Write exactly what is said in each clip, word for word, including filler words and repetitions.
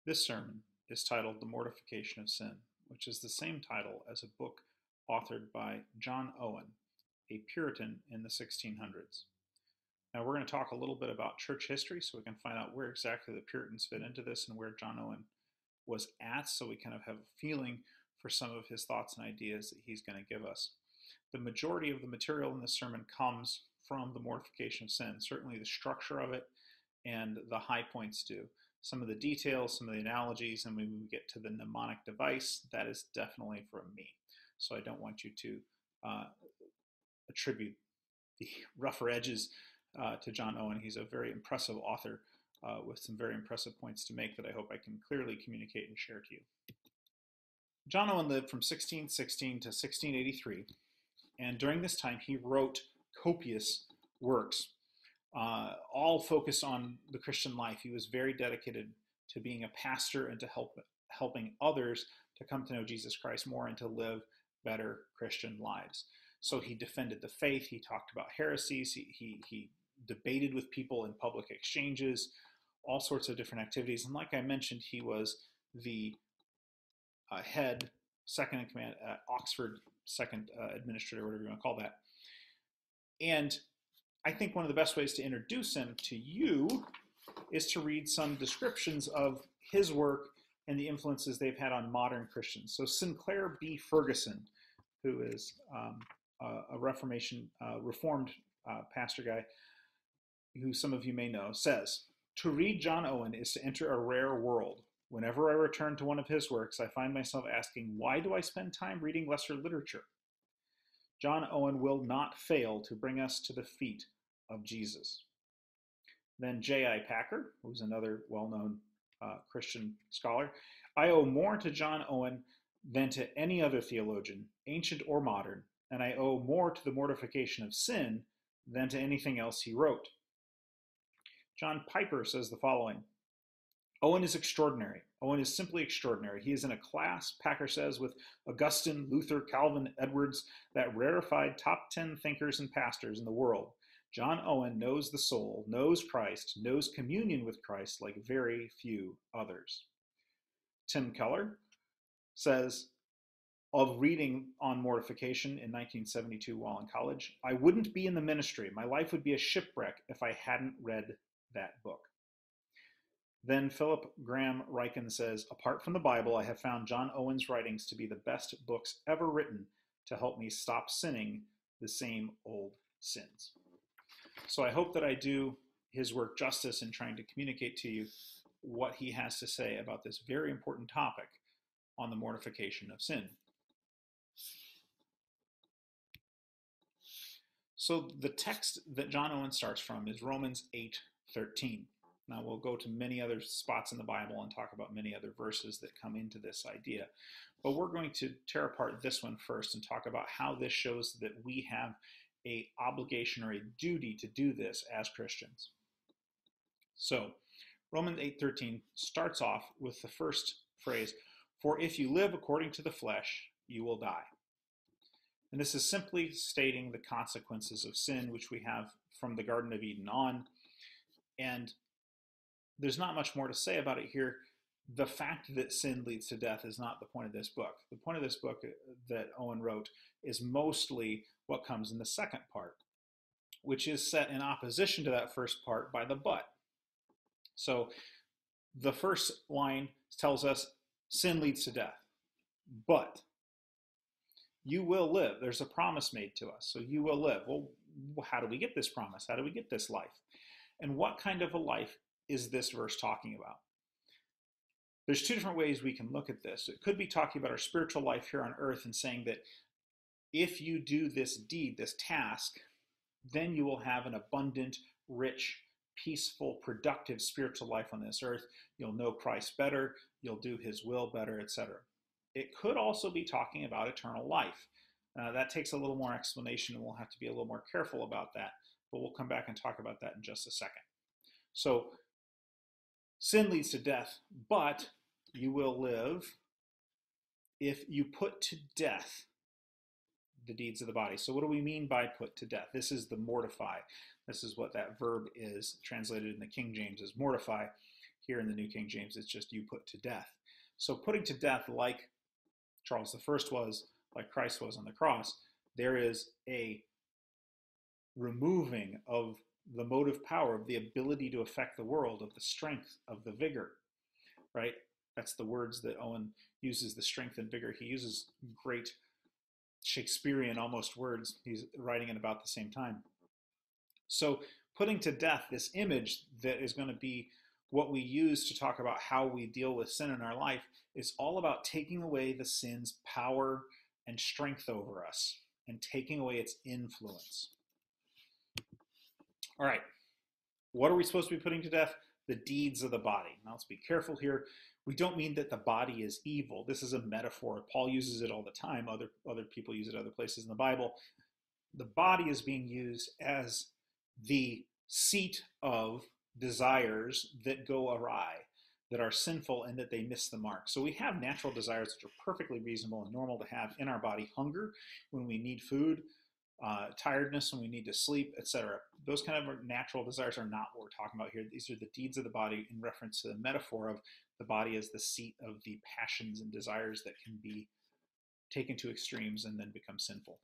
This sermon is titled The Mortification of Sin, which is the same title as a book authored by John Owen, a Puritan in the sixteen hundreds. Now we're going to talk a little bit about church history so we can find out where exactly the Puritans fit into this and where John Owen was at, so we kind of have a feeling for some of his thoughts and ideas that he's going to give us. The majority of the material in this sermon comes from the mortification of sin, certainly the structure of it and the high points do. Some of the details, some of the analogies, and when we get to the mnemonic device, that is definitely from me. So I don't want you to uh, attribute the rougher edges uh, to John Owen. He's a very impressive author uh, with some very impressive points to make that I hope I can clearly communicate and share to you. John Owen lived from sixteen sixteen to sixteen eighty-three, and during this time he wrote copious works, uh, all focused on the Christian life. He was very dedicated to being a pastor and to help helping others to come to know Jesus Christ more and to live better Christian lives. So he defended the faith. He talked about heresies. He, he, he debated with people in public exchanges, all sorts of different activities. And like I mentioned, he was the uh, head, second in command at Oxford, second uh, administrator, whatever you want to call that. And I think one of the best ways to introduce him to you is to read some descriptions of his work and the influences they've had on modern Christians. So Sinclair B. Ferguson, who is um, a Reformation, uh, Reformed uh, pastor guy, who some of you may know, says, "To read John Owen is to enter a rare world. Whenever I return to one of his works, I find myself asking, why do I spend time reading lesser literature? John Owen will not fail to bring us to the feet of Jesus." Then J I Packer, who's another well-known uh, Christian scholar, "I owe more to John Owen than to any other theologian, ancient or modern, and I owe more to the mortification of sin than to anything else he wrote." John Piper says the following: "Owen is extraordinary. Owen is simply extraordinary. He is in a class," Packer says, "with Augustine, Luther, Calvin, Edwards, that rarefied top ten thinkers and pastors in the world. John Owen knows the soul, knows Christ, knows communion with Christ like very few others." Tim Keller says of reading on mortification in nineteen seventy-two while in college, "I wouldn't be in the ministry. My life would be a shipwreck if I hadn't read that book." Then Philip Graham Ryken says, "Apart from the Bible, I have found John Owen's writings to be the best books ever written to help me stop sinning the same old sins." So I hope that I do his work justice in trying to communicate to you what he has to say about this very important topic on the mortification of sin. So the text that John Owen starts from is Romans eight thirteen. Now we'll go to many other spots in the Bible and talk about many other verses that come into this idea. But we're going to tear apart this one first and talk about how this shows that we have a obligation or a duty to do this as Christians. So Romans eight thirteen starts off with the first phrase, "For if you live according to the flesh, you will die." And this is simply stating the consequences of sin, which we have from the Garden of Eden on. And there's not much more to say about it here. The fact that sin leads to death is not the point of this book. The point of this book that Owen wrote is mostly what comes in the second part, which is set in opposition to that first part by the but. So the first line tells us sin leads to death, but you will live. There's a promise made to us, so you will live. Well, how do we get this promise? How do we get this life? And what kind of a life is this verse talking about? There's two different ways we can look at this. It could be talking about our spiritual life here on earth and saying that if you do this deed, this task, then you will have an abundant, rich, peaceful, productive spiritual life on this earth. You'll know Christ better, you'll do his will better, et cetera. It could also be talking about eternal life. Uh, that takes a little more explanation, and we'll have to be a little more careful about that, but we'll come back and talk about that in just a second. So, sin leads to death, but you will live if you put to death the deeds of the body. So what do we mean by put to death? This is the mortify. This is what that verb is translated in the King James as mortify. Here in the New King James, it's just you put to death. So putting to death, like Charles the First was, like Christ was on the cross, there is a removing of the motive power, of the ability to affect the world, of the strength, of the vigor, right? That's the words that Owen uses, the strength and vigor. He uses great Shakespearean almost words. He's writing at about the same time. So putting to death, this image that is going to be what we use to talk about how we deal with sin in our life, is all about taking away the sin's power and strength over us and taking away its influence. All right, what are we supposed to be putting to death? The deeds of the body. Now let's be careful here. We don't mean that the body is evil. This is a metaphor. Paul uses it all the time. Other, other people use it other places in the Bible. The body is being used as the seat of desires that go awry, that are sinful, and that they miss the mark. So we have natural desires which are perfectly reasonable and normal to have in our body. Hunger when we need food, uh, tiredness when we need to sleep, et cetera. Those kind of natural desires are not what we're talking about here. These are the deeds of the body in reference to the metaphor of the body as the seat of the passions and desires that can be taken to extremes and then become sinful.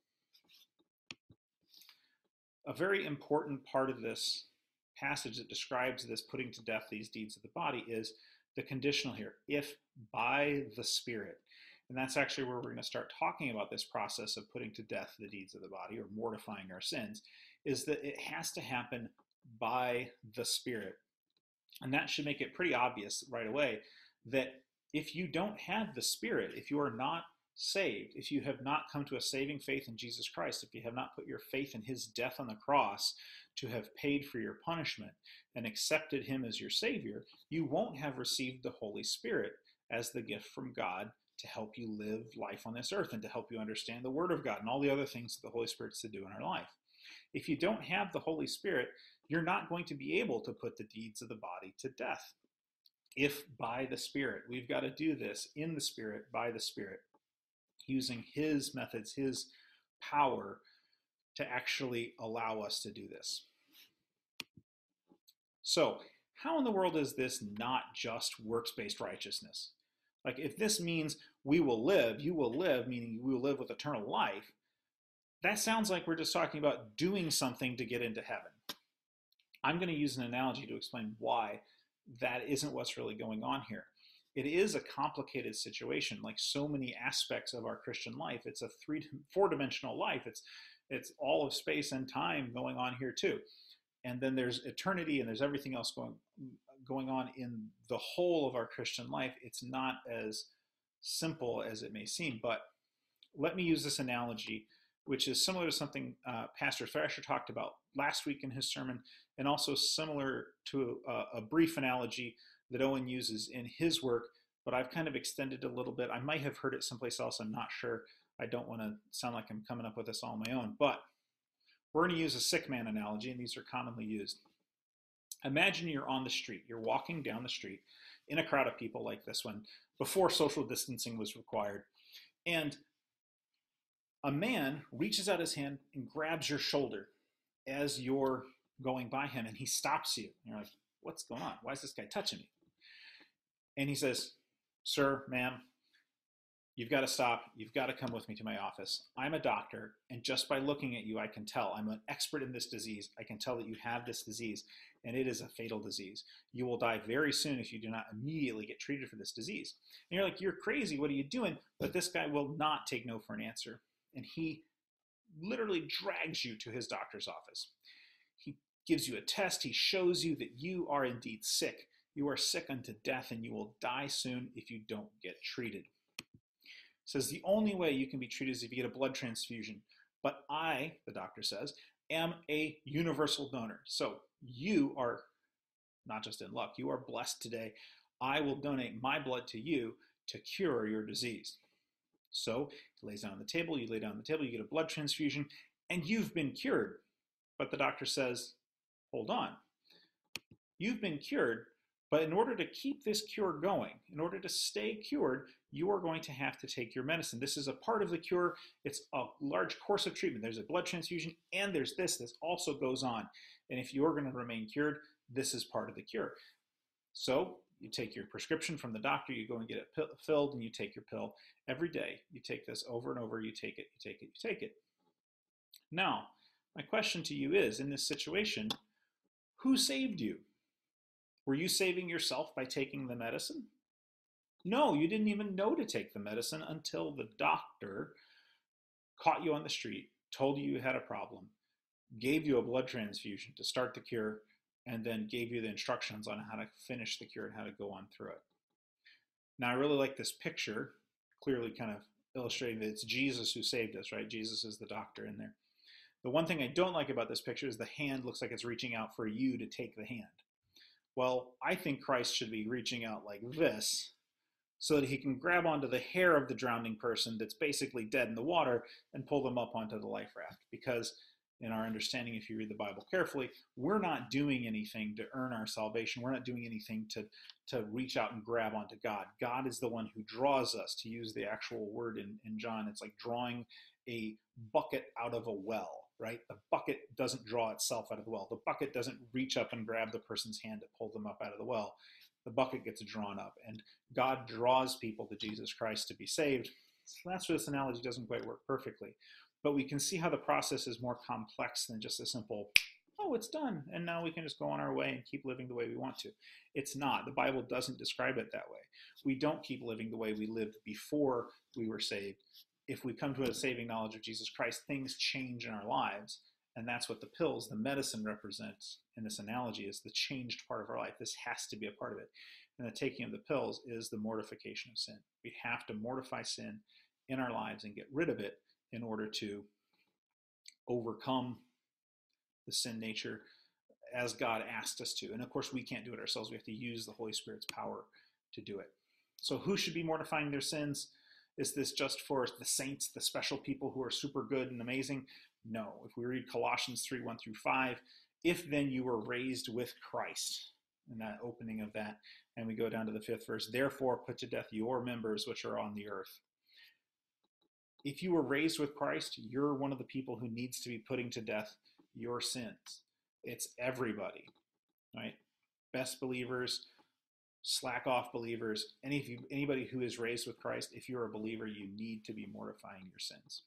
A very important part of this passage that describes this putting to death these deeds of the body is the conditional here, if by the Spirit. And that's actually where we're going to start talking about this process of putting to death the deeds of the body, or mortifying our sins, is that it has to happen by the Spirit. And that should make it pretty obvious right away that if you don't have the Spirit, if you are not saved, if you have not come to a saving faith in Jesus Christ, if you have not put your faith in his death on the cross to have paid for your punishment and accepted him as your Savior, you won't have received the Holy Spirit as the gift from God to help you live life on this earth and to help you understand the Word of God and all the other things that the Holy Spirit's to do in our life. If you don't have the Holy Spirit, you're not going to be able to put the deeds of the body to death. If by the Spirit, we've got to do this in the Spirit, by the Spirit, using his methods, his power to actually allow us to do this. So, how in the world is this not just works-based righteousness? Like, if this means we will live, you will live, meaning we will live with eternal life, that sounds like we're just talking about doing something to get into heaven. I'm going to use an analogy to explain why that isn't what's really going on here. It is a complicated situation, like so many aspects of our Christian life. It's a three, four-dimensional life. It's, it's all of space and time going on here too. And then there's eternity and there's everything else going, going on in the whole of our Christian life. It's not as simple as it may seem, but let me use this analogy, which is similar to something uh, Pastor Thrasher talked about last week in his sermon, and also similar to a, a brief analogy that Owen uses in his work, but I've kind of extended a little bit. I might have heard it someplace else. I'm not sure. I don't want to sound like I'm coming up with this all on my own, but we're going to use a sick man analogy, and these are commonly used. Imagine you're on the street. You're walking down the street in a crowd of people like this one, before social distancing was required, and a man reaches out his hand and grabs your shoulder as you're going by him, and he stops you. You're like, what's going on? Why is this guy touching me? And he says, sir, ma'am, you've got to stop. You've got to come with me to my office. I'm a doctor, and just by looking at you, I can tell. I'm an expert in this disease. I can tell that you have this disease, and it is a fatal disease. You will die very soon if you do not immediately get treated for this disease. And you're like, you're crazy. What are you doing? But this guy will not take no for an answer, and he literally drags you to his doctor's office. He gives you a test. He shows you that you are indeed sick. You are sick unto death, and you will die soon if you don't get treated. Says the only way you can be treated is if you get a blood transfusion. But I, the doctor says, am a universal donor. So you are not just in luck. You are blessed today. I will donate my blood to you to cure your disease. So he lays down on the table. You lay down on the table. You get a blood transfusion, and you've been cured. But the doctor says, hold on. You've been cured, but in order to keep this cure going, in order to stay cured, you are going to have to take your medicine. This is a part of the cure. It's a large course of treatment. There's a blood transfusion, and there's this. This also goes on. And if you're going to remain cured, this is part of the cure. So You take your prescription from the doctor, you go and get it filled, and you take your pill every day. You take this over and over, you take it, you take it, you take it. Now, my question to you is, in this situation, who saved you? Were you saving yourself by taking the medicine? No, you didn't even know to take the medicine until the doctor caught you on the street, told you you had a problem, gave you a blood transfusion to start the cure, and then gave you the instructions on how to finish the cure and how to go on through it. Now, I really like this picture, clearly kind of illustrating that it's Jesus who saved us, right? Jesus is the doctor in there. The one thing I don't like about this picture is the hand looks like it's reaching out for you to take the hand. Well, I think Christ should be reaching out like this so that he can grab onto the hair of the drowning person that's basically dead in the water and pull them up onto the life raft. Because in our understanding, if you read the Bible carefully, we're not doing anything to earn our salvation. We're not doing anything to, to reach out and grab onto God. God is the one who draws us, to use the actual word in, in John. It's like drawing a bucket out of a well, right? The bucket doesn't draw itself out of the well. The bucket doesn't reach up and grab the person's hand to pull them up out of the well. The bucket gets drawn up, and God draws people to Jesus Christ to be saved. So that's where this analogy doesn't quite work perfectly. But we can see how the process is more complex than just a simple, oh, it's done, and now we can just go on our way and keep living the way we want to. It's not. The Bible doesn't describe it that way. We don't keep living the way we lived before we were saved. If we come to a saving knowledge of Jesus Christ, things change in our lives, and that's what the pills, the medicine, represents in this analogy, is the changed part of our life. This has to be a part of it. And the taking of the pills is the mortification of sin. We have to mortify sin in our lives and get rid of it in order to overcome the sin nature as God asked us to. And of course, we can't do it ourselves. We have to use the Holy Spirit's power to do it. So who should be mortifying their sins? Is this just for the saints, the special people who are super good and amazing? No. If we read Colossians three, one through five, if then you were raised with Christ, in that opening of that, and we go down to the fifth verse, therefore put to death your members which are on the earth. If you were raised with Christ, you're one of the people who needs to be putting to death your sins. It's everybody, right? Best believers, slack off believers, any of you, anybody who is raised with Christ, if you're a believer, you need to be mortifying your sins.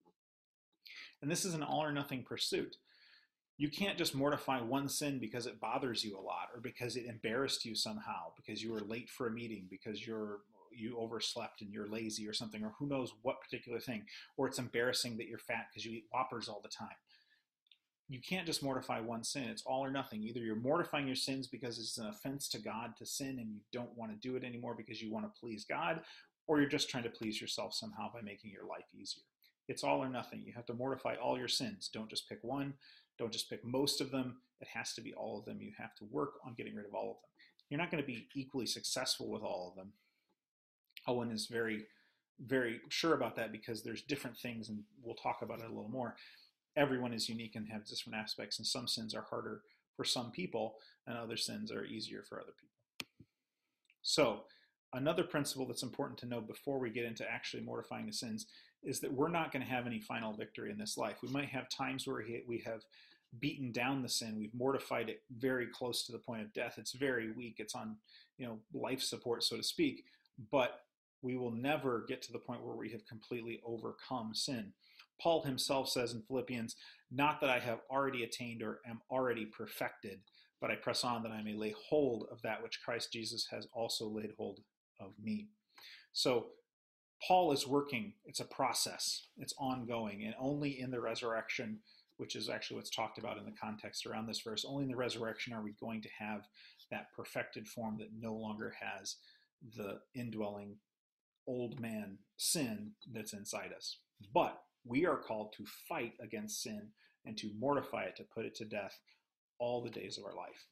And this is an all or nothing pursuit. You can't just mortify one sin because it bothers you a lot, or because it embarrassed you somehow, because you were late for a meeting, because you're you overslept and you're lazy or something, or who knows what particular thing, or it's embarrassing that you're fat because you eat Whoppers all the time. You can't just mortify one sin. It's all or nothing. Either you're mortifying your sins because it's an offense to God to sin and you don't want to do it anymore because you want to please God, or you're just trying to please yourself somehow by making your life easier. It's all or nothing. You have to mortify all your sins. Don't just pick one. Don't just pick most of them. It has to be all of them. You have to work on getting rid of all of them. You're not going to be equally successful with all of them. Owen is very, very sure about that because there's different things, and we'll talk about it a little more. Everyone is unique and has different aspects, and some sins are harder for some people, and other sins are easier for other people. So, another principle that's important to know before we get into actually mortifying the sins is that we're not going to have any final victory in this life. We might have times where we have beaten down the sin, we've mortified it very close to the point of death. It's very weak. It's on, you know, life support, so to speak, but we will never get to the point where we have completely overcome sin. Paul himself says in Philippians, not that I have already attained or am already perfected, but I press on that I may lay hold of that which Christ Jesus has also laid hold of me. So Paul is working. It's a process. It's ongoing. And only in the resurrection, which is actually what's talked about in the context around this verse, only in the resurrection are we going to have that perfected form that no longer has the indwelling old man sin that's inside us. But we are called to fight against sin and to mortify it, to put it to death all the days of our life.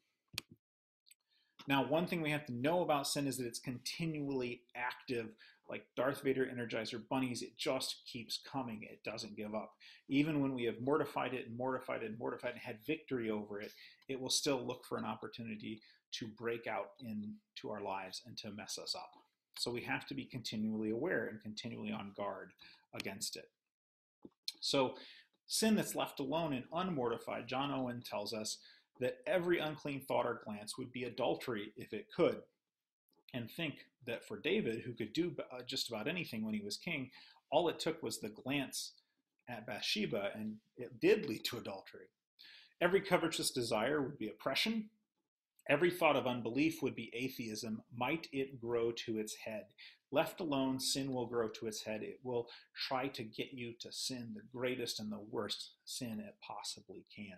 Now, one thing we have to know about sin is that it's continually active. Like Darth Vader Energizer bunnies, it just keeps coming. It doesn't give up. Even when we have mortified it and mortified it and mortified it and had victory over it, it will still look for an opportunity to break out into our lives and to mess us up. So we have to be continually aware and continually on guard against it. So sin that's left alone and unmortified, John Owen tells us that every unclean thought or glance would be adultery if it could. and think that for David, who could do uh, just about anything when he was king, all it took was the glance at Bathsheba, and it did lead to adultery. Every covetous desire would be oppression. Every thought of unbelief would be atheism. Might it grow to its head? Left alone, sin will grow to its head. It will try to get you to sin the greatest and the worst sin it possibly can.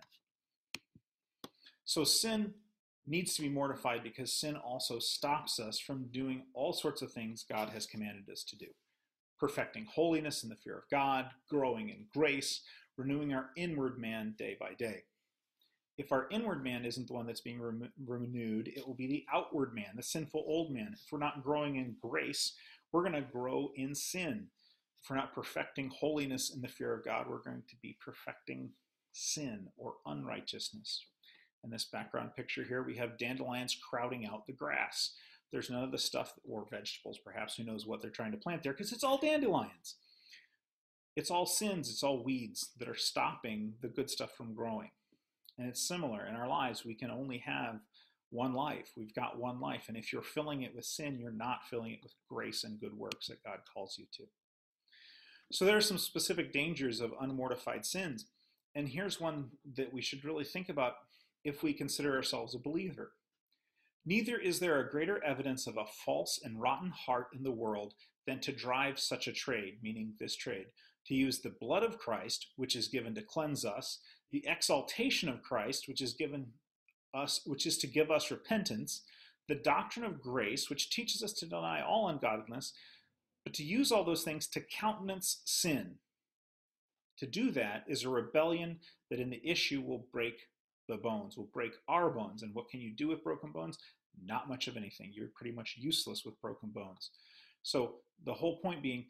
So sin needs to be mortified because sin also stops us from doing all sorts of things God has commanded us to do. Perfecting holiness in the fear of God, growing in grace, renewing our inward man day by day. If our inward man isn't the one that's being re- renewed, it will be the outward man, the sinful old man. If we're not growing in grace, we're going to grow in sin. If we're not perfecting holiness in the fear of God, we're going to be perfecting sin or unrighteousness. In this background picture here, we have dandelions crowding out the grass. There's none of the stuff, or vegetables perhaps, who knows what they're trying to plant there, because it's all dandelions. It's all sins, it's all weeds that are stopping the good stuff from growing. And it's similar in our lives. We can only have one life. We've got one life. And if you're filling it with sin, you're not filling it with grace and good works that God calls you to. So there are some specific dangers of unmortified sins. And here's one that we should really think about if we consider ourselves a believer. Neither is there a greater evidence of a false and rotten heart in the world than to drive such a trade, meaning this trade, to use the blood of Christ, which is given to cleanse us, the exaltation of Christ, which is given us, which is to give us repentance, the doctrine of grace, which teaches us to deny all ungodliness, but to use all those things to countenance sin. To do that is a rebellion that in the issue will break the bones, will break our bones. And what can you do with broken bones? Not much of anything. You're pretty much useless with broken bones. So the whole point being,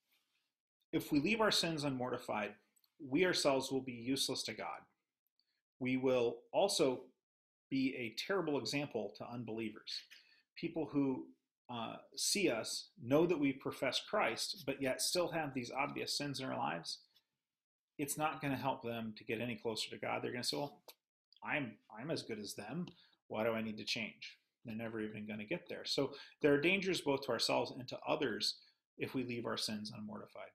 if we leave our sins unmortified, we ourselves will be useless to God. We will also be a terrible example to unbelievers. People who uh, see us, know that we profess Christ, but yet still have these obvious sins in our lives. It's not going to help them to get any closer to God. They're going to say, well, I'm, I'm as good as them. Why do I need to change? They're never even going to get there. So there are dangers both to ourselves and to others if we leave our sins unmortified.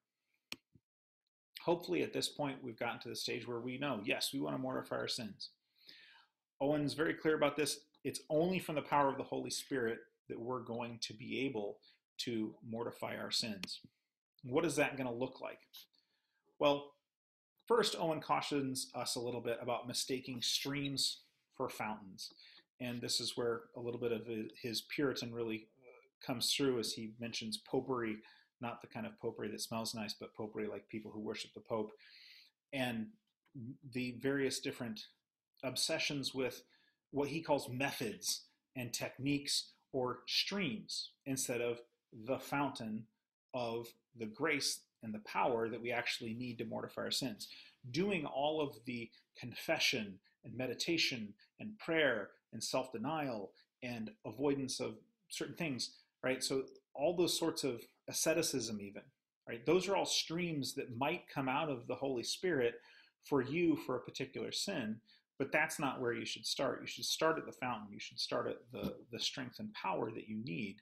Hopefully at this point we've gotten to the stage where we know, yes, we want to mortify our sins. Owen's very clear about this. It's only from the power of the Holy Spirit that we're going to be able to mortify our sins. What is that going to look like? Well, first, Owen cautions us a little bit about mistaking streams for fountains. And this is where a little bit of his Puritan really comes through as he mentions popery, not the kind of popery that smells nice, but popery like people who worship the Pope, and the various different obsessions with what he calls methods and techniques or streams instead of the fountain of the grace and the power that we actually need to mortify our sins. Doing all of the confession and meditation and prayer and self-denial and avoidance of certain things, right? So all those sorts of asceticism even, right? Those are all streams that might come out of the Holy Spirit for you for a particular sin, but that's not where you should start. You should start at the fountain. You should start at the, the strength and power that you need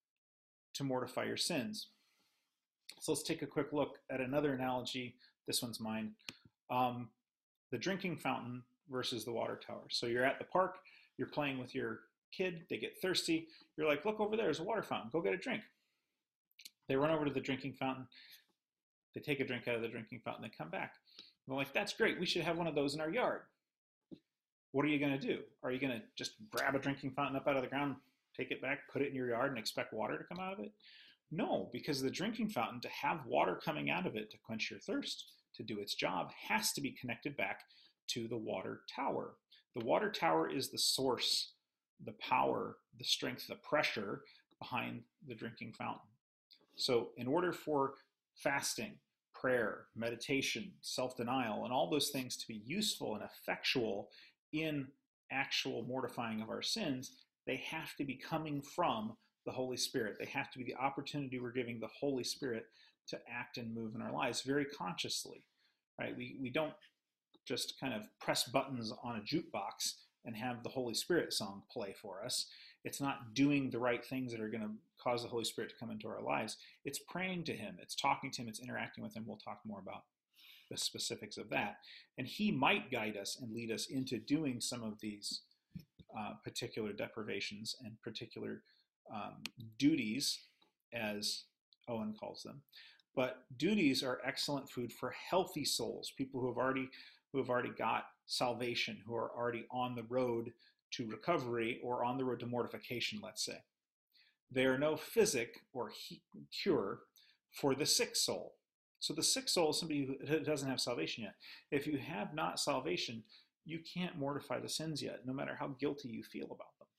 to mortify your sins. So let's take a quick look at another analogy. This one's mine. Um, the drinking fountain versus the water tower. So you're at the park, you're playing with your kid, they get thirsty. You're like, look over there, there's a water fountain, go get a drink. They run over to the drinking fountain, they take a drink out of the drinking fountain, they come back. They're like, that's great, we should have one of those in our yard. What are you going to do? Are you going to just grab a drinking fountain up out of the ground, take it back, put it in your yard, and expect water to come out of it? No, because the drinking fountain, to have water coming out of it to quench your thirst, to do its job, has to be connected back to the water tower. The water tower is the source, the power, the strength, the pressure behind the drinking fountain. So in order for fasting, prayer, meditation, self-denial, and all those things to be useful and effectual in actual mortifying of our sins, they have to be coming from the Holy Spirit. They have to be the opportunity we're giving the Holy Spirit to act and move in our lives very consciously, right? We, we don't just kind of press buttons on a jukebox and have the Holy Spirit song play for us. It's not doing the right things that are going to cause the Holy Spirit to come into our lives. It's praying to him. It's talking to him. It's interacting with him. We'll talk more about the specifics of that. And he might guide us and lead us into doing some of these uh, particular deprivations and particular um, duties, as Owen calls them. But duties are excellent food for healthy souls, people who have already who have already got salvation, who are already on the road to recovery or on the road to mortification, let's say. They are no physic or he- cure for the sick soul. So the sick soul is somebody who doesn't have salvation yet. If you have not salvation, you can't mortify the sins yet, no matter how guilty you feel about them.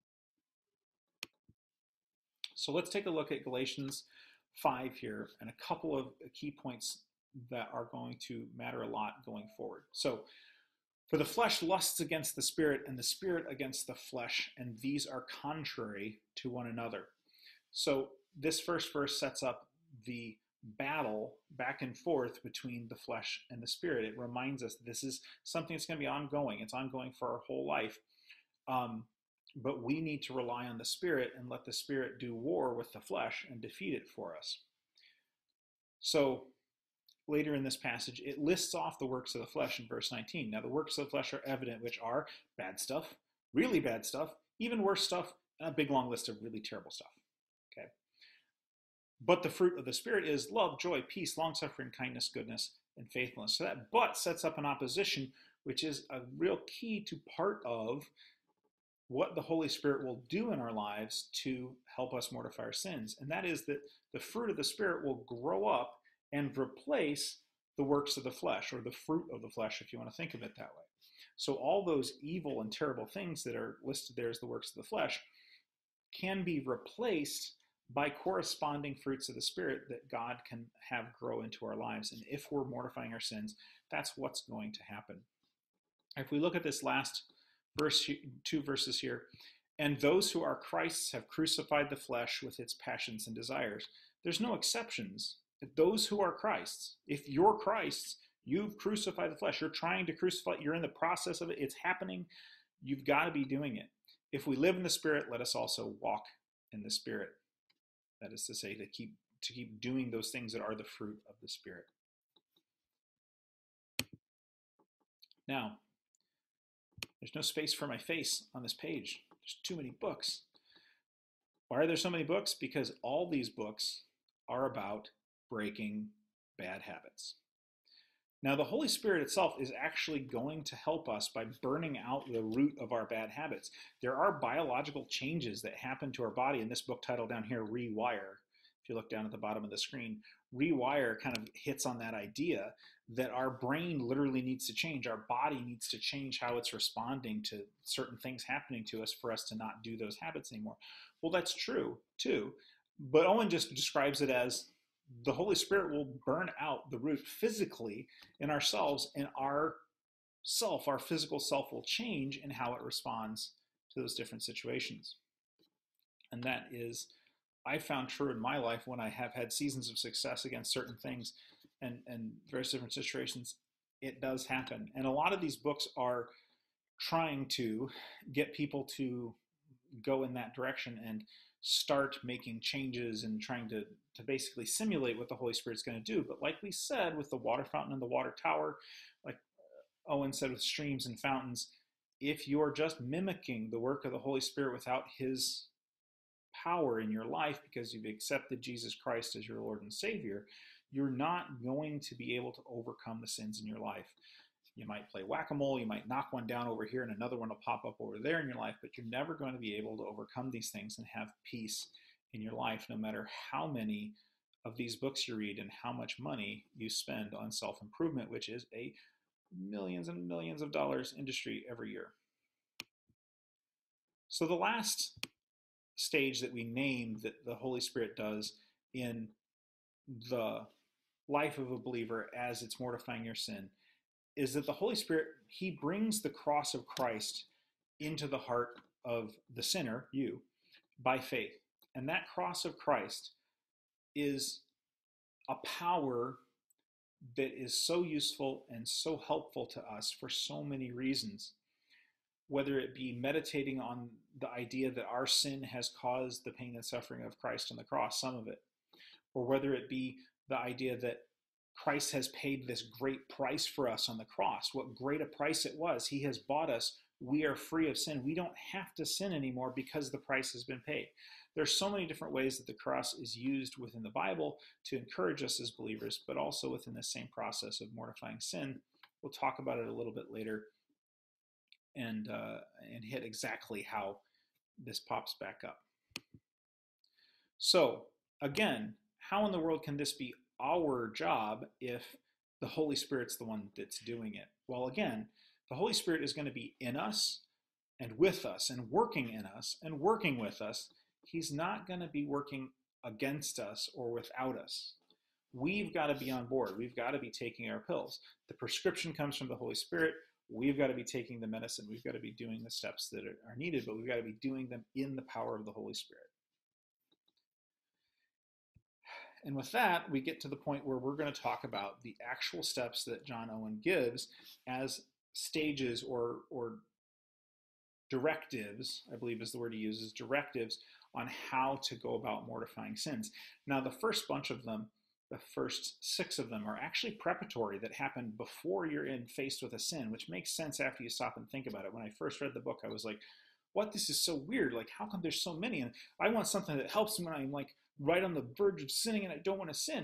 So let's take a look at Galatians five here and a couple of key points that are going to matter a lot going forward. So, for the flesh lusts against the spirit, and the spirit against the flesh, and these are contrary to one another. So, this first verse sets up the battle back and forth between the flesh and the spirit. It reminds us this is something that's going to be ongoing. It's ongoing for our whole life. Um, but we need to rely on the spirit and let the spirit do war with the flesh and defeat it for us. So, later in this passage, it lists off the works of the flesh in verse nineteen. Now, the works of the flesh are evident, which are bad stuff, really bad stuff, even worse stuff, and a big long list of really terrible stuff. Okay. But the fruit of the Spirit is love, joy, peace, long-suffering, kindness, goodness, and faithfulness. So that but sets up an opposition, which is a real key to part of what the Holy Spirit will do in our lives to help us mortify our sins. And that is that the fruit of the Spirit will grow up and replace the works of the flesh, or the fruit of the flesh, if you want to think of it that way. So all those evil and terrible things that are listed there as the works of the flesh can be replaced by corresponding fruits of the Spirit that God can have grow into our lives. And if we're mortifying our sins, that's what's going to happen. If we look at this last verse, two verses here, and those who are Christ's have crucified the flesh with its passions and desires. There's no exceptions. Those who are Christ's, if you're Christ's, you've crucified the flesh. You're trying to crucify, you're in the process of it. It's happening. You've got to be doing it. If we live in the Spirit, let us also walk in the Spirit. That is to say, to keep to keep doing those things that are the fruit of the Spirit. Now, there's no space for my face on this page. There's too many books. Why are there so many books? Because all these books are about breaking bad habits. Now, the Holy Spirit itself is actually going to help us by burning out the root of our bad habits. There are biological changes that happen to our body in this book title down here, Rewire. If you look down at the bottom of the screen, Rewire kind of hits on that idea that our brain literally needs to change. Our body needs to change how it's responding to certain things happening to us for us to not do those habits anymore. Well, that's true too. But Owen just describes it as the Holy Spirit will burn out the root physically in ourselves, and our self, our physical self, will change in how it responds to those different situations. And that is, I found true in my life when I have had seasons of success against certain things and, and various different situations. It does happen. And a lot of these books are trying to get people to go in that direction and start making changes and trying to, to basically simulate what the Holy Spirit's going to do. But like we said with the water fountain and the water tower, like Owen said with streams and fountains, if you're just mimicking the work of the Holy Spirit without his power in your life because you've accepted Jesus Christ as your Lord and Savior, you're not going to be able to overcome the sins in your life. You might play whack-a-mole, you might knock one down over here and another one will pop up over there in your life, but you're never going to be able to overcome these things and have peace in your life, no matter how many of these books you read and how much money you spend on self-improvement, which is a millions and millions of dollars industry every year. So the last stage that we named that the Holy Spirit does in the life of a believer as it's mortifying your sin is that the Holy Spirit, he brings the cross of Christ into the heart of the sinner, you, by faith. And that cross of Christ is a power that is so useful and so helpful to us for so many reasons. whether it be meditating on the idea that our sin has caused the pain and suffering of Christ on the cross, some of it, or whether it be the idea that Christ has paid this great price for us on the cross. What great a price it was. He has bought us. We are free of sin. We don't have to sin anymore because the price has been paid. There's so many different ways that the cross is used within the Bible to encourage us as believers, but also within the same process of mortifying sin. We'll talk about it a little bit later and, uh, and hit exactly how this pops back up. So again, how in the world can this be our job if the Holy Spirit's the one that's doing it? Well, again, the Holy Spirit is going to be in us and with us and working in us and working with us. He's not going to be working against us or without us. We've got to be on board. We've got to be taking our pills. The prescription comes from the Holy Spirit. We've got to be taking the medicine. We've got to be doing the steps that are needed, but we've got to be doing them in the power of the Holy Spirit. And with that, we get to the point where we're going to talk about the actual steps that John Owen gives as stages or, or directives, I believe is the word he uses, directives on how to go about mortifying sins. Now, the first bunch of them, the first six of them are actually preparatory that happen before you're in faced with a sin, which makes sense after you stop and think about it. When I first read the book, I was like, what? This is so weird. Like, how come there's so many? And I want something that helps me when I'm like right on the verge of sinning and I don't want to sin.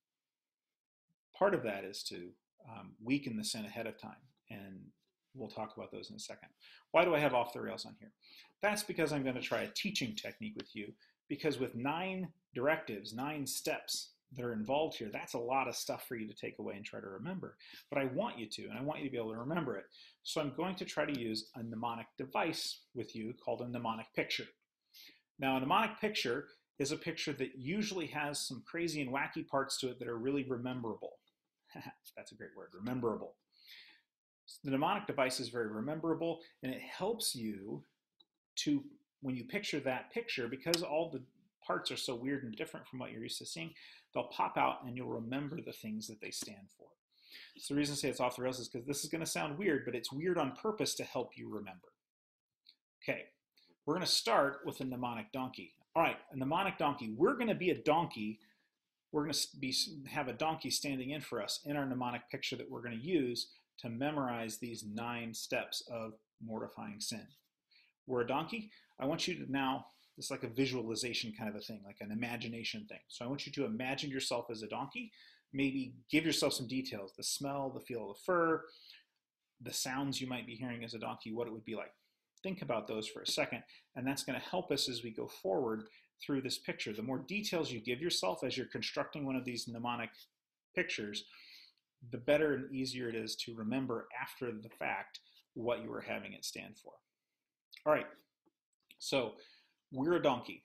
Part of that is to um, weaken the sin ahead of time. And we'll talk about those in a second. Why do I have off the rails on here? That's because I'm going to try a teaching technique with you, because with nine directives, nine steps that are involved here, that's a lot of stuff for you to take away and try to remember. But I want you to, and I want you to be able to remember it. So I'm going to try to use a mnemonic device with you called a mnemonic picture. Now, a mnemonic picture is a picture that usually has some crazy and wacky parts to it that are really rememberable. That's a great word, rememberable. The mnemonic device is very rememberable, and it helps you to, when you picture that picture, because all the parts are so weird and different from what you're used to seeing, they'll pop out and you'll remember the things that they stand for. So the reason I say it's off the rails is because this is going to sound weird, but it's weird on purpose to help you remember. Okay, we're going to start with a mnemonic donkey. All right, a mnemonic donkey. We're going to be a donkey. We're going to be, have a donkey standing in for us in our mnemonic picture that we're going to use to memorize these nine steps of mortifying sin. We're a donkey. I want you to now, it's like a visualization kind of a thing, like an imagination thing. So I want you to imagine yourself as a donkey. Maybe give yourself some details, the smell, the feel of the fur, the sounds you might be hearing as a donkey, what it would be like. Think about those for a second, and that's going to help us as we go forward through this picture. The more details you give yourself as you're constructing one of these mnemonic pictures, the better and easier it is to remember after the fact what you were having it stand for. All right, so we're a donkey.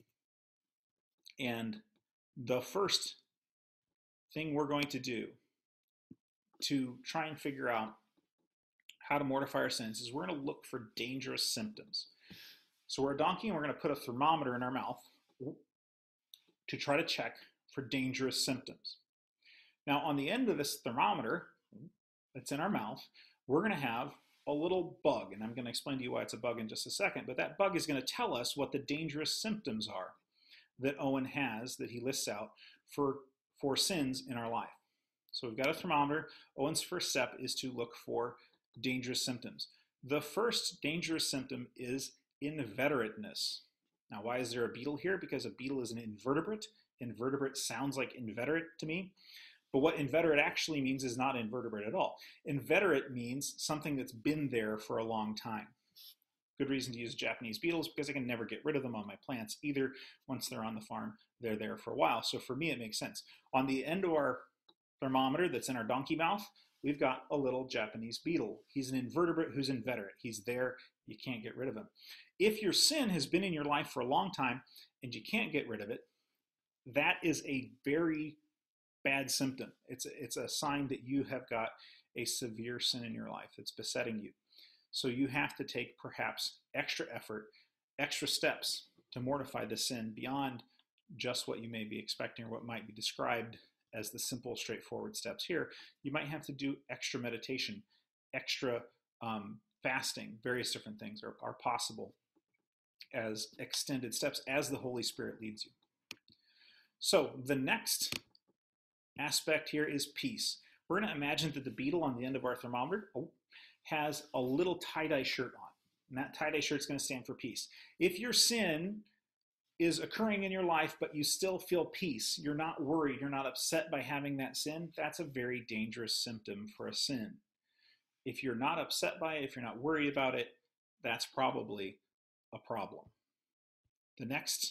And the first thing we're going to do to try and figure out how to mortify our sins is we're going to look for dangerous symptoms. So we're a donkey and we're going to put a thermometer in our mouth to try to check for dangerous symptoms. Now, on the end of this thermometer that's in our mouth, we're going to have a little bug, and I'm going to explain to you why it's a bug in just a second, but that bug is going to tell us what the dangerous symptoms are that Owen has, that he lists out for, for sins in our life. So we've got a thermometer. Owen's first step is to look for dangerous symptoms. The first dangerous symptom is inveterateness. Now, why is there a beetle here? Because a beetle is an invertebrate. Invertebrate sounds like inveterate to me. But what inveterate actually means is not invertebrate at all. Inveterate means something that's been there for a long time. Good reason to use Japanese beetles, because I can never get rid of them on my plants either. Once they're on the farm, they're there for a while. So for me, it makes sense. On the end of our thermometer that's in our donkey mouth, we've got a little Japanese beetle. He's an invertebrate who's inveterate. He's there. You can't get rid of him. If your sin has been in your life for a long time and you can't get rid of it, that is a very bad symptom. It's a, it's a sign that you have got a severe sin in your life that's besetting you. So you have to take perhaps extra effort, extra steps to mortify the sin beyond just what you may be expecting or what might be described as the simple, straightforward steps here. You might have to do extra meditation, extra um, fasting, various different things are, are possible as extended steps as the Holy Spirit leads you. So the next aspect here is peace. We're going to imagine that the beetle on the end of our thermometer oh, has a little tie-dye shirt on. And that tie-dye shirt is going to stand for peace. If your sin is occurring in your life, but you still feel peace, you're not worried, you're not upset by having that sin, that's a very dangerous symptom for a sin. If you're not upset by it, if you're not worried about it, that's probably a problem. The next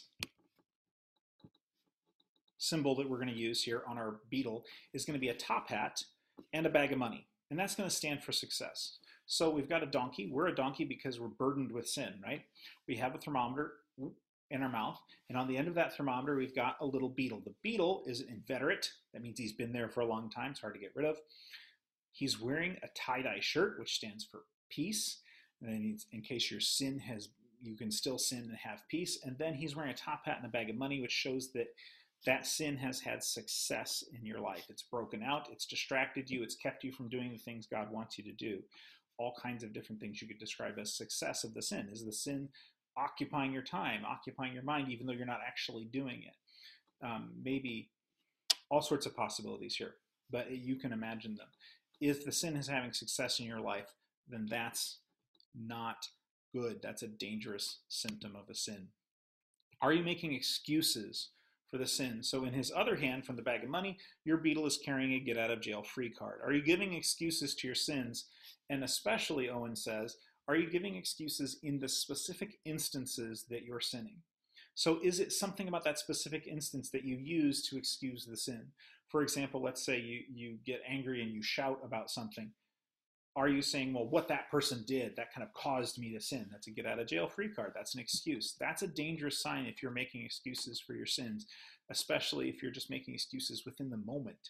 symbol that we're going to use here on our beetle is going to be a top hat and a bag of money. And that's going to stand for success. So we've got a donkey. We're a donkey because we're burdened with sin, right? We have a thermometer in our mouth, and on the end of that thermometer, we've got a little beetle. The beetle is inveterate. That means he's been there for a long time. It's hard to get rid of. He's wearing a tie-dye shirt, which stands for peace. And then in case your sin has, you can still sin and have peace. And then he's wearing a top hat and a bag of money, which shows that that sin has had success in your life. It's broken out. It's distracted you. It's kept you from doing the things God wants you to do. All kinds of different things you could describe as success of the sin. Is the sin occupying your time, occupying your mind, even though you're not actually doing it? Um, maybe all sorts of possibilities here, but you can imagine them. If the sin is having success in your life, then that's not good. That's a dangerous symptom of a sin. Are you making excuses for the sin? So in his other hand, from the bag of money, your beetle is carrying a get out of jail free card. Are you giving excuses to your sins? And especially, Owen says, are you giving excuses in the specific instances that you're sinning? So is it something about that specific instance that you use to excuse the sin? For example, let's say you, you get angry and you shout about something. Are you saying, well, what that person did, that kind of caused me to sin? That's a get out of jail free card. That's an excuse. That's a dangerous sign if you're making excuses for your sins, especially if you're just making excuses within the moment.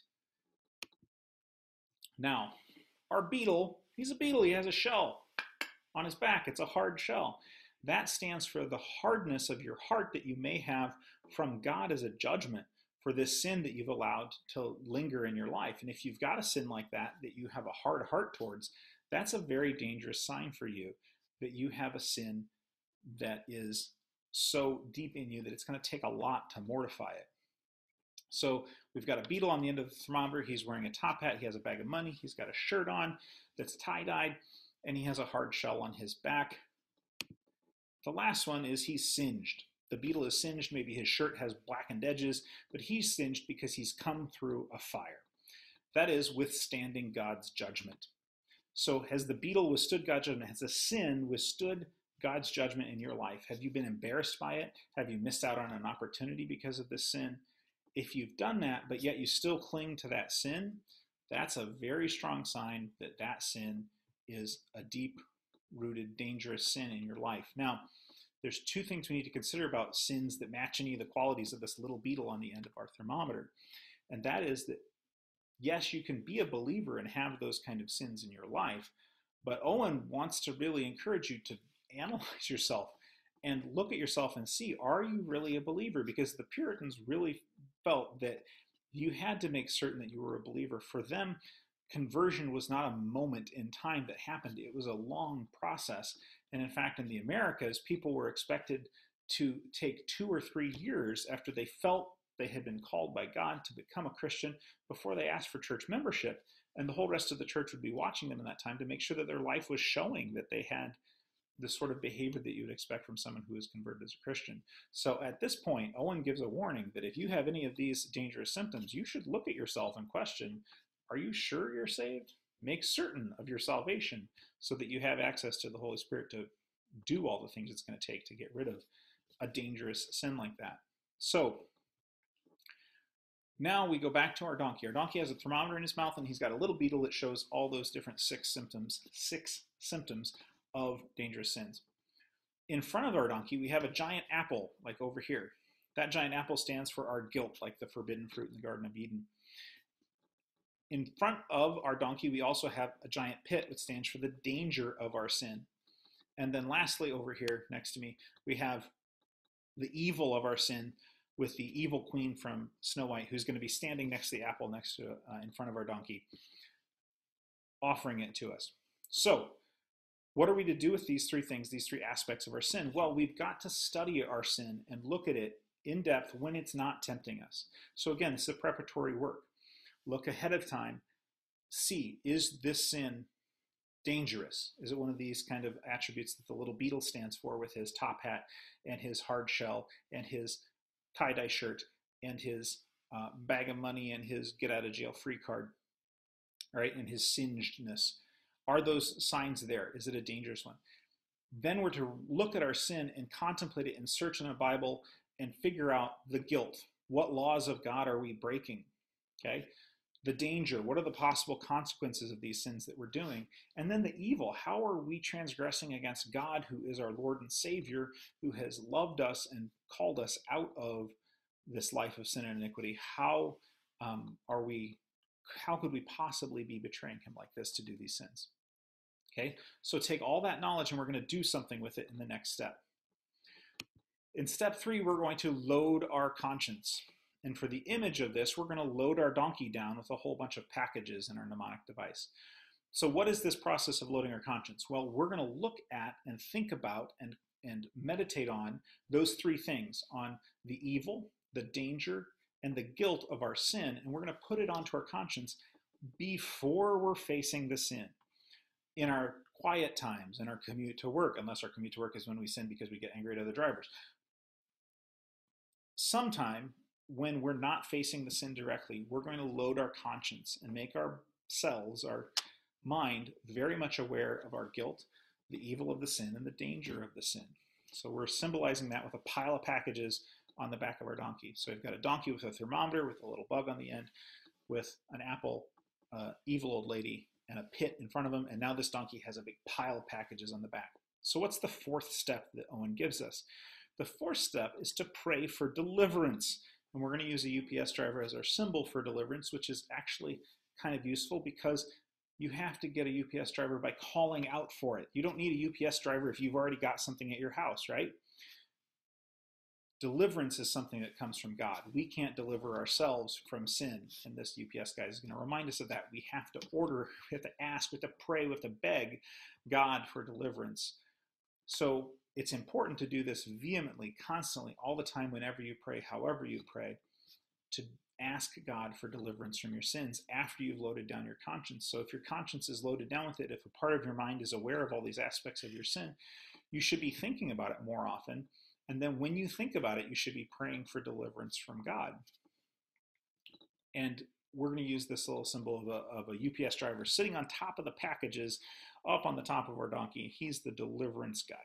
Now, our beetle, he's a beetle. He has a shell on his back. It's a hard shell. That stands for the hardness of your heart that you may have from God as a judgment for this sin that you've allowed to linger in your life. And if you've got a sin like that, that you have a hard heart towards, that's a very dangerous sign for you, that you have a sin that is so deep in you that it's going to take a lot to mortify it. So we've got a beetle on the end of the thermometer. He's wearing a top hat. He has a bag of money. He's got a shirt on that's tie-dyed, and he has a hard shell on his back. The last one is he's singed. The beetle is singed. Maybe his shirt has blackened edges, but he's singed because he's come through a fire. That is withstanding God's judgment. So has the beetle withstood God's judgment? Has the sin withstood God's judgment in your life? Have you been embarrassed by it? Have you missed out on an opportunity because of this sin? If you've done that, but yet you still cling to that sin, that's a very strong sign that that sin is a deep-rooted, dangerous sin in your life. Now, there's two things we need to consider about sins that match any of the qualities of this little beetle on the end of our thermometer. And that is that, yes, you can be a believer and have those kind of sins in your life, but Owen wants to really encourage you to analyze yourself and look at yourself and see, are you really a believer? Because the Puritans really felt that you had to make certain that you were a believer. For them, conversion was not a moment in time that happened. It was a long process. And in fact, in the Americas, people were expected to take two or three years after they felt they had been called by God to become a Christian before they asked for church membership. And the whole rest of the church would be watching them in that time to make sure that their life was showing that they had the sort of behavior that you would expect from someone who is converted as a Christian. So at this point, Owen gives a warning that if you have any of these dangerous symptoms, you should look at yourself and question, are you sure you're saved? Make certain of your salvation so that you have access to the Holy Spirit to do all the things it's going to take to get rid of a dangerous sin like that. So now we go back to our donkey. Our donkey has a thermometer in his mouth, and he's got a little beetle that shows all those different six symptoms, six symptoms of dangerous sins. In front of our donkey, we have a giant apple, like over here. That giant apple stands for our guilt, like the forbidden fruit in the Garden of Eden. In front of our donkey, we also have a giant pit, which stands for the danger of our sin. And then lastly, over here next to me, we have the evil of our sin with the evil queen from Snow White, who's going to be standing next to the apple next to uh, in front of our donkey, offering it to us. So What are we to do with these three things, these three aspects of our sin? Well, we've got to study our sin and look at it in depth when it's not tempting us. So again, this is a preparatory work. Look ahead of time. See, is this sin dangerous? Is it one of these kind of attributes that the little beetle stands for with his top hat and his hard shell and his tie-dye shirt and his uh, bag of money and his get-out-of-jail-free card, right, and his singedness? Are those signs there? Is it a dangerous one? Then we're to look at our sin and contemplate it and search in the Bible and figure out the guilt. What laws of God are we breaking? Okay? The danger. What are the possible consequences of these sins that we're doing? And then the evil. How are we transgressing against God, who is our Lord and Savior, who has loved us and called us out of this life of sin and iniquity? How um, are we, how could we possibly be betraying him like this to do these sins? Okay, so take all that knowledge and we're going to do something with it in the next step. In step three, we're going to load our conscience. And for the image of this, we're going to load our donkey down with a whole bunch of packages in our mnemonic device. So what is this process of loading our conscience? Well, we're going to look at and think about and, and meditate on those three things, on the evil, the danger, and the guilt of our sin, and we're going to put it onto our conscience before we're facing the sin. In our quiet times, in our commute to work, unless our commute to work is when we sin because we get angry at other drivers. Sometime when we're not facing the sin directly, we're going to load our conscience and make ourselves, our mind, very much aware of our guilt, the evil of the sin, and the danger of the sin. So we're symbolizing that with a pile of packages on the back of our donkey. So we've got a donkey with a thermometer with a little bug on the end, with an apple, uh, evil old lady, and a pit in front of him, and now this donkey has a big pile of packages on the back. So what's the fourth step that Owen gives us? The fourth step is to pray for deliverance. And we're going to use a U P S driver as our symbol for deliverance, which is actually kind of useful because you have to get a U P S driver by calling out for it. You don't need a U P S driver if you've already got something at your house, right? Deliverance is something that comes from God. We can't deliver ourselves from sin, and this U P S guy is going to remind us of that. We have to order, we have to ask, we have to pray, we have to beg God for deliverance. So it's important to do this vehemently, constantly, all the time, whenever you pray, however you pray, to ask God for deliverance from your sins after you've loaded down your conscience. So if your conscience is loaded down with it, if a part of your mind is aware of all these aspects of your sin, you should be thinking about it more often. And then when you think about it, you should be praying for deliverance from God. And we're going to use this little symbol of a, of a U P S driver sitting on top of the packages up on the top of our donkey. He's the deliverance guy.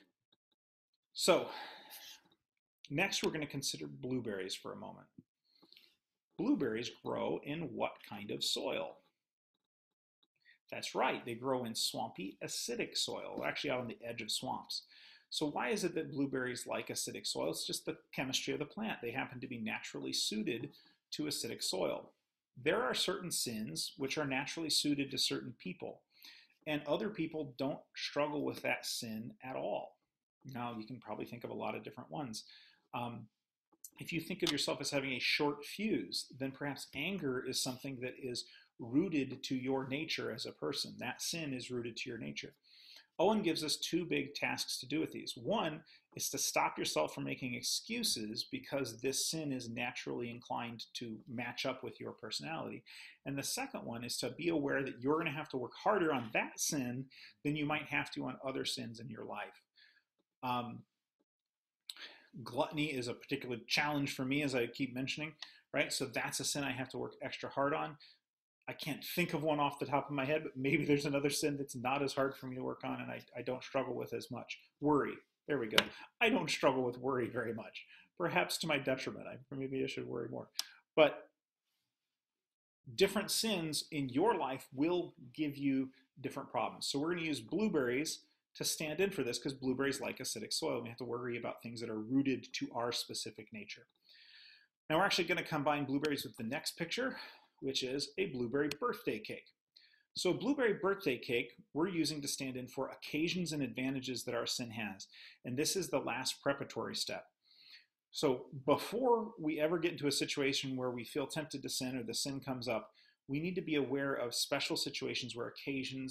So next we're going to consider blueberries for a moment. Blueberries grow in what kind of soil? That's right, they grow in swampy, acidic soil, actually out on the edge of swamps. So why is it that blueberries like acidic soil? It's just the chemistry of the plant. They happen to be naturally suited to acidic soil. There are certain sins which are naturally suited to certain people, and other people don't struggle with that sin at all. Now, you can probably think of a lot of different ones. Um, if you think of yourself as having a short fuse, then perhaps anger is something that is rooted to your nature as a person. That sin is rooted to your nature. Owen gives us two big tasks to do with these. One is to stop yourself from making excuses because this sin is naturally inclined to match up with your personality. And the second one is to be aware that you're going to have to work harder on that sin than you might have to on other sins in your life. Um, gluttony is a particular challenge for me, as I keep mentioning, right? So that's a sin I have to work extra hard on. I can't think of one off the top of my head, but maybe there's another sin that's not as hard for me to work on and I, I don't struggle with as much. Worry. There we go. I don't struggle with worry very much. Perhaps to my detriment. I, maybe I should worry more. But different sins in your life will give you different problems. So we're going to use blueberries to stand in for this because blueberries like acidic soil. We have to worry about things that are rooted to our specific nature. Now we're actually going to combine blueberries with the next picture, which is a blueberry birthday cake. So a blueberry birthday cake we're using to stand in for occasions and advantages that our sin has. And this is the last preparatory step. So before we ever get into a situation where we feel tempted to sin or the sin comes up, we need to be aware of special situations where occasions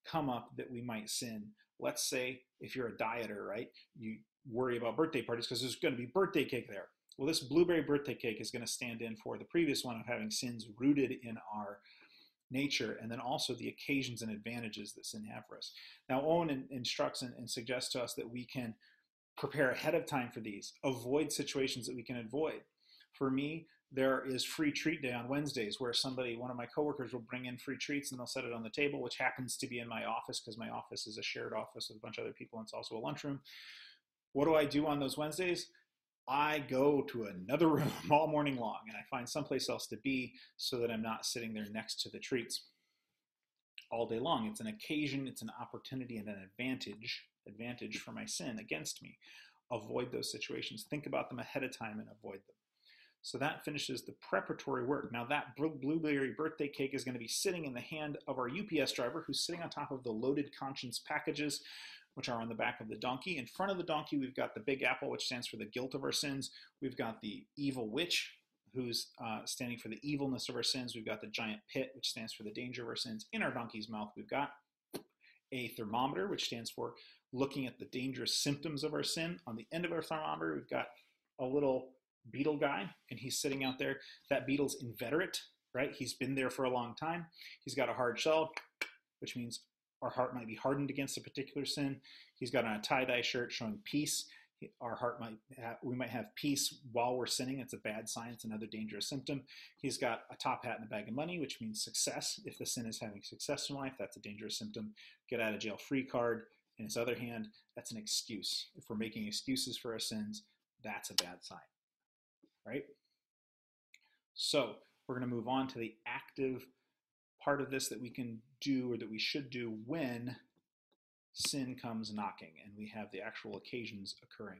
come up that we might sin. Let's say if you're a dieter, right, you worry about birthday parties because there's going to be birthday cake there. Well, this blueberry birthday cake is going to stand in for the previous one of having sins rooted in our nature, and then also the occasions and advantages that sin have for us. Now, Owen instructs and, and suggests to us that we can prepare ahead of time for these, avoid situations that we can avoid. For me, there is free treat day on Wednesdays where somebody, one of my coworkers, will bring in free treats and they'll set it on the table, which happens to be in my office because my office is a shared office with a bunch of other people and it's also a lunchroom. What do I do on those Wednesdays? I go to another room all morning long and I find someplace else to be so that I'm not sitting there next to the treats all day long. It's an occasion, it's an opportunity, and an advantage, advantage for my sin against me. Avoid those situations. Think about them ahead of time and avoid them. So that finishes the preparatory work. Now that blueberry birthday cake is going to be sitting in the hand of our U P S driver who's sitting on top of the loaded conscience packages, which are on the back of the donkey. In front of the donkey, we've got the big apple, which stands for the guilt of our sins. We've got the evil witch, who's uh, standing for the evilness of our sins. We've got the giant pit, which stands for the danger of our sins. In our donkey's mouth, we've got a thermometer, which stands for looking at the dangerous symptoms of our sin. On the end of our thermometer, we've got a little beetle guy, and he's sitting out there. That beetle's inveterate, right? He's been there for a long time. He's got a hard shell, which means our heart might be hardened against a particular sin. He's got on a tie-dye shirt showing peace. Our heart might have, we might have peace while we're sinning. It's a bad sign. It's another dangerous symptom. He's got a top hat and a bag of money, which means success. If the sin is having success in life, that's a dangerous symptom. Get out of jail free card. In his other hand, that's an excuse. If we're making excuses for our sins, that's a bad sign, right? So we're going to move on to the active part of this that we can do or that we should do when sin comes knocking and we have the actual occasions occurring.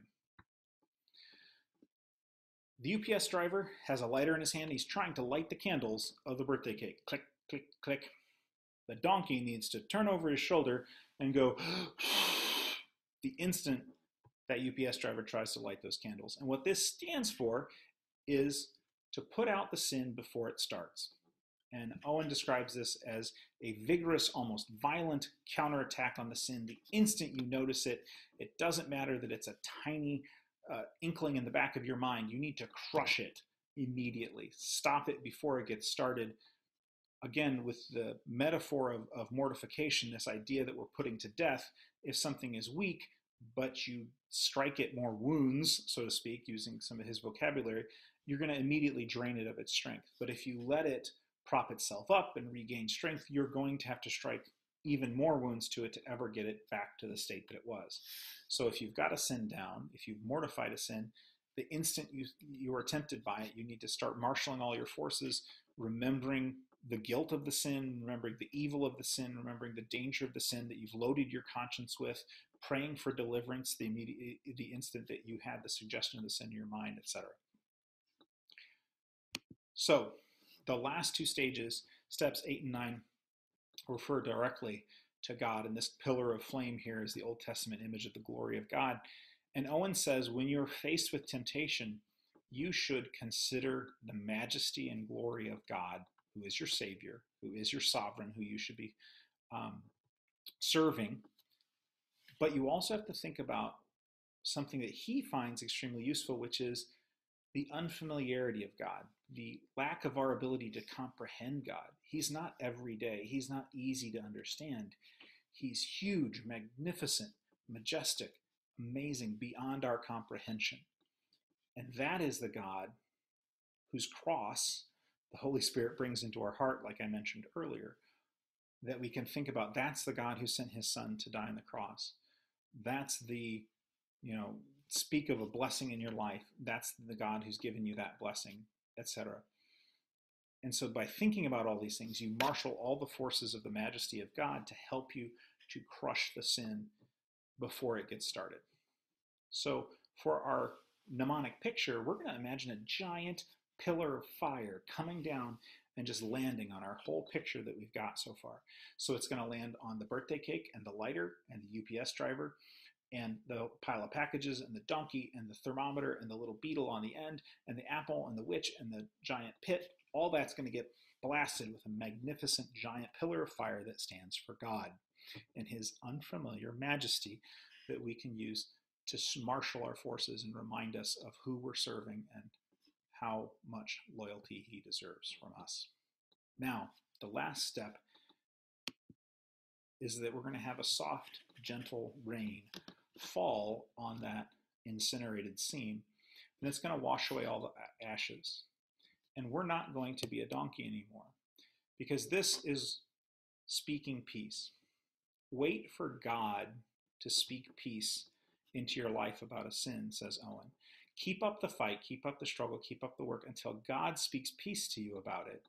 The U P S driver has a lighter in his hand. He's trying to light the candles of the birthday cake. Click, click, click. The donkey needs to turn over his shoulder and go the instant that U P S driver tries to light those candles. And what this stands for is to put out the sin before it starts. And Owen describes this as a vigorous, almost violent counterattack on the sin. The instant you notice it, it doesn't matter that it's a tiny uh, inkling in the back of your mind. You need to crush it immediately. Stop it before it gets started. Again, with the metaphor of, of mortification, this idea that we're putting to death, if something is weak, but you strike it more wounds, so to speak, using some of his vocabulary, you're going to immediately drain it of its strength. But if you let it prop itself up and regain strength, you're going to have to strike even more wounds to it to ever get it back to the state that it was. So if you've got a sin down, if you've mortified a sin, the instant you, you are tempted by it, you need to start marshaling all your forces, remembering the guilt of the sin, remembering the evil of the sin, remembering the danger of the sin that you've loaded your conscience with, praying for deliverance the immediate, the instant that you had the suggestion of the sin in your mind, et cetera. So the last two stages, steps eight and nine, refer directly to God. And this pillar of flame here is the Old Testament image of the glory of God. And Owen says, when you're faced with temptation, you should consider the majesty and glory of God, who is your Savior, who is your sovereign, who you should be um, serving. But you also have to think about something that he finds extremely useful, which is the unfamiliarity of God, the lack of our ability to comprehend God. He's not everyday. He's not easy to understand. He's huge, magnificent, majestic, amazing, beyond our comprehension. And that is the God whose cross the Holy Spirit brings into our heart, like I mentioned earlier, that we can think about. That's the God who sent his son to die on the cross. That's the, you know, speak of a blessing in your life. That's the God who's given you that blessing, et cetera. And so by thinking about all these things, you marshal all the forces of the majesty of God to help you to crush the sin before it gets started. So for our mnemonic picture, we're going to imagine a giant pillar of fire coming down and just landing on our whole picture that we've got so far. So it's going to land on the birthday cake and the lighter and the U P S driver and the pile of packages and the donkey and the thermometer and the little beetle on the end and the apple and the witch and the giant pit. All that's going to get blasted with a magnificent giant pillar of fire that stands for God. and his unfamiliar majesty that we can use to marshal our forces and remind us of who we're serving and how much loyalty he deserves from us. Now, the last step is that we're going to have a soft, gentle rain fall on that incinerated scene, and it's going to wash away all the ashes. And we're not going to be a donkey anymore, because this is speaking peace. Wait for God to speak peace into your life about a sin, says Owen. Keep up the fight, keep up the struggle, keep up the work until God speaks peace to you about it.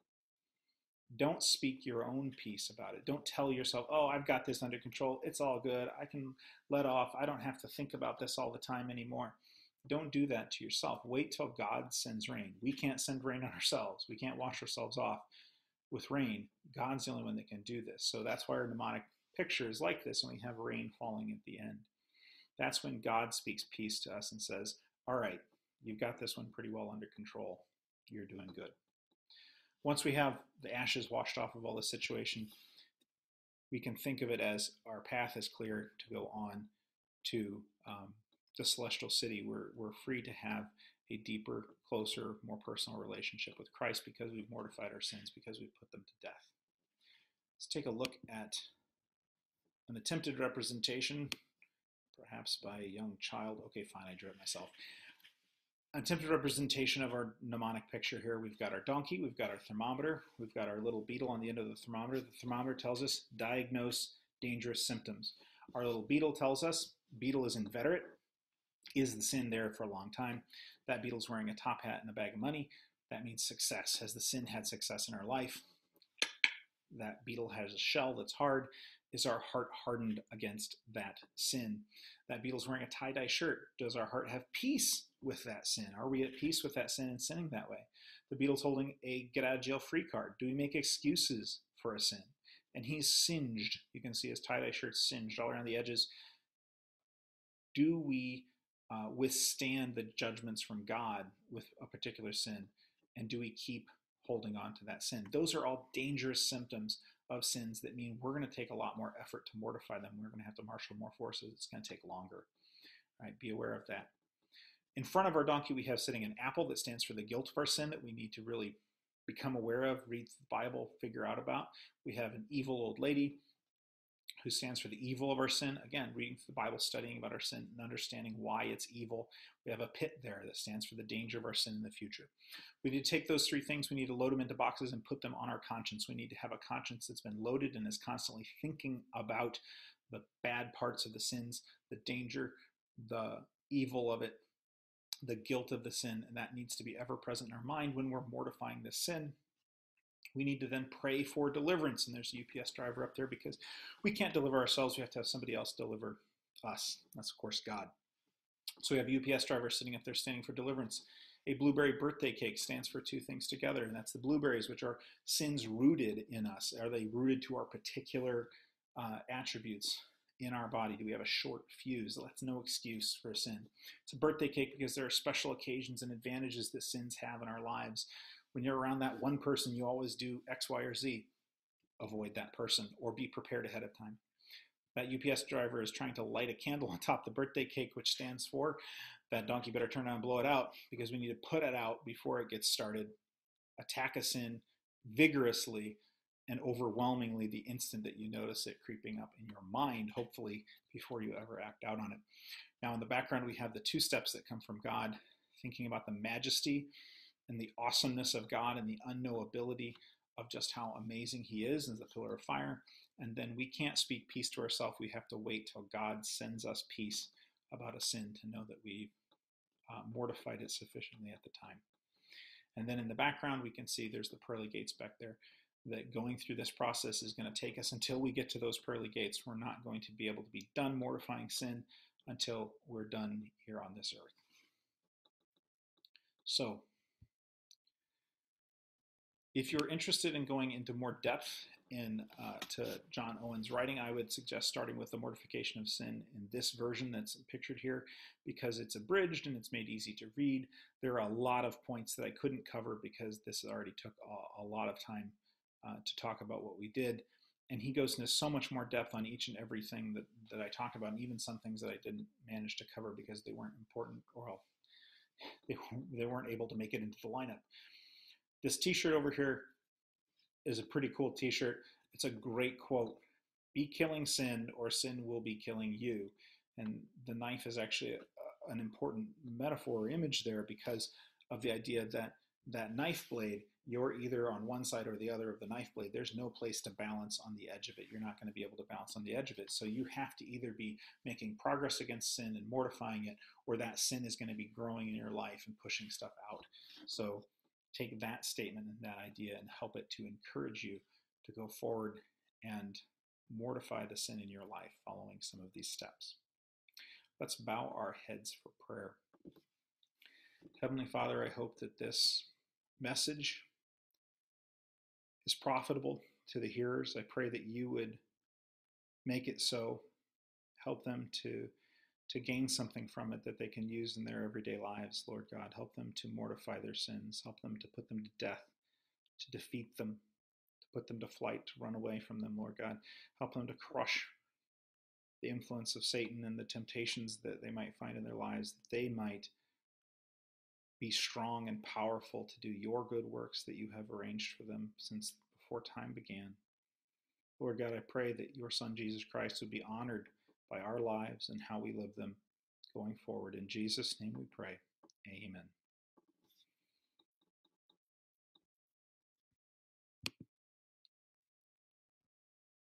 Don't speak your own peace about it. Don't tell yourself, oh, I've got this under control. It's all good. I can let off. I don't have to think about this all the time anymore. Don't do that to yourself. Wait till God sends rain. We can't send rain on ourselves. We can't wash ourselves off with rain. God's the only one that can do this. So that's why our mnemonic picture is like this, and we have rain falling at the end. That's when God speaks peace to us and says, all right, you've got this one pretty well under control. You're doing good. Once we have the ashes washed off of all the situation, we can think of it as our path is clear to go on to um, the celestial city. We're, we're free to have a deeper, closer, more personal relationship with Christ because we've mortified our sins, because we've put them to death. Let's take a look at an attempted representation, perhaps by a young child. Okay, fine, I drew it myself. An attempted representation of our mnemonic picture here. We've got our donkey, we've got our thermometer, we've got our little beetle on the end of the thermometer. The thermometer tells us diagnose dangerous symptoms. Our little beetle tells us beetle is inveterate. Is the sin there for a long time? That beetle's wearing a top hat and a bag of money. That means success. Has the sin had success in our life? That beetle has a shell that's hard. Is our heart hardened against that sin? That beetle's wearing a tie-dye shirt. Does our heart have peace with that sin? Are we at peace with that sin and sinning that way? The beetle's holding a get-out-of-jail-free card. Do we make excuses for a sin? And he's singed. You can see his tie-dye shirt singed all around the edges. Do we uh, withstand the judgments from God with a particular sin? And do we keep holding on to that sin? Those are all dangerous symptoms of sins that mean we're going to take a lot more effort to mortify them. We're going to have to marshal more forces. It's going to take longer. All right, be aware of that. In front of our donkey, we have sitting an apple that stands for the guilt of our sin that we need to really become aware of, read the Bible, figure out about. We have an evil old lady who stands for the evil of our sin. Again, reading the Bible, studying about our sin, and understanding why it's evil. We have a pit there that stands for the danger of our sin in the future. We need to take those three things, we need to load them into boxes and put them on our conscience. We need to have a conscience that's been loaded and is constantly thinking about the bad parts of the sins, the danger, the evil of it, the guilt of the sin, and that needs to be ever present in our mind when we're mortifying this sin. We need to then pray for deliverance, and there's a U P S driver up there because we can't deliver ourselves. We have to have somebody else deliver us. That's, of course, God. So we have a U P S driver sitting up there standing for deliverance. A blueberry birthday cake stands for two things together, and that's the blueberries, which are sins rooted in us. Are they rooted to our particular uh, attributes in our body? Do we have a short fuse? That's no excuse for a sin. It's a birthday cake because there are special occasions and advantages that sins have in our lives. When you're around that one person, you always do X, Y, or Z. Avoid that person or be prepared ahead of time. That U P S driver is trying to light a candle on top of the birthday cake, which stands for that donkey better turn around and blow it out, because we need to put it out before it gets started. Attack a sin vigorously and overwhelmingly the instant that you notice it creeping up in your mind, hopefully before you ever act out on it. Now in the background, we have the two steps that come from God, thinking about the majesty and the awesomeness of God and the unknowability of just how amazing he is as the pillar of fire. And then we can't speak peace to ourselves. We have to wait till God sends us peace about a sin to know that we've uh, mortified it sufficiently at the time. And then in the background, we can see there's the pearly gates back there, that going through this process is going to take us until we get to those pearly gates. We're not going to be able to be done mortifying sin until we're done here on this earth. So, if you're interested in going into more depth in uh, to John Owen's writing, I would suggest starting with the mortification of sin in this version that's pictured here, because it's abridged and it's made easy to read. There are a lot of points that I couldn't cover because this already took a, a lot of time uh, to talk about what we did. and he goes into so much more depth on each and everything that, that I talked about, and even some things that I didn't manage to cover because they weren't important, or well, they, they weren't able to make it into the lineup. This t-shirt over here is a pretty cool t-shirt. It's a great quote. Be killing sin, or sin will be killing you. And the knife is actually a, an important metaphor or image there because of the idea that that knife blade, you're either on one side or the other of the knife blade. There's no place to balance on the edge of it. You're not going to be able to balance on the edge of it. So you have to either be making progress against sin and mortifying it, or that sin is going to be growing in your life and pushing stuff out. So take that statement and that idea and help it to encourage you to go forward and mortify the sin in your life following some of these steps. Let's bow our heads for prayer. Heavenly Father, I hope that this message is profitable to the hearers. I pray that you would make it so, help them to, to gain something from it that they can use in their everyday lives, Lord God. Help them to mortify their sins. Help them to put them to death, to defeat them, to put them to flight, to run away from them, Lord God. Help them to crush the influence of Satan and the temptations that they might find in their lives, that they might be strong and powerful to do your good works that you have arranged for them since before time began. Lord God, I pray that your Son, Jesus Christ, would be honored by our lives and how we live them going forward. In Jesus' name we pray. Amen.